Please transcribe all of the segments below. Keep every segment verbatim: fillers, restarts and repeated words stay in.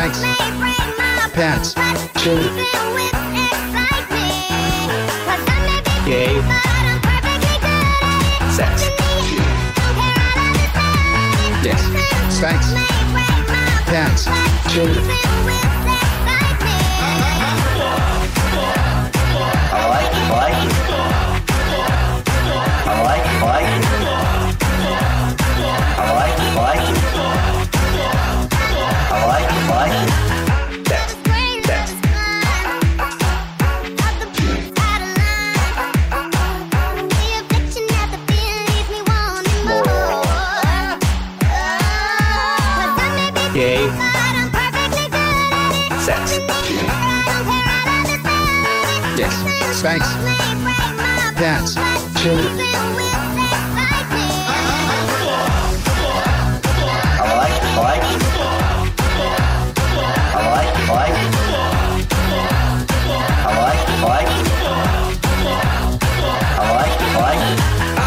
Spanx. Pants. Chin. Gay. Sex. Yes. Spanx. Pants. Chin. I like it, like it. I like it, like it. I like it, like it. I like it, like it. Sex. Sex. Gay. Sex. Yes. Spanx. Pants. Chin. I like it, like it. I like it, like it. I like it, like it. I like it, like it.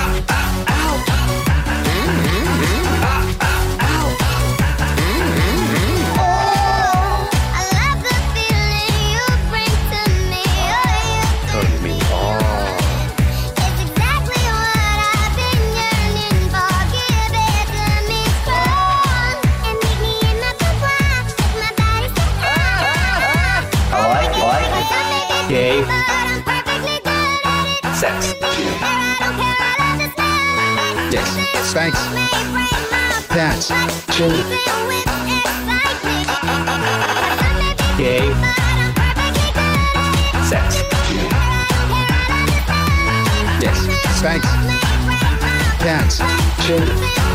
Turn me on. I like it, like it. Gay. Sex. Yes. Spanx. Pants. Chin. Gay. Sex. Yes. Spanx. Pants. Chin.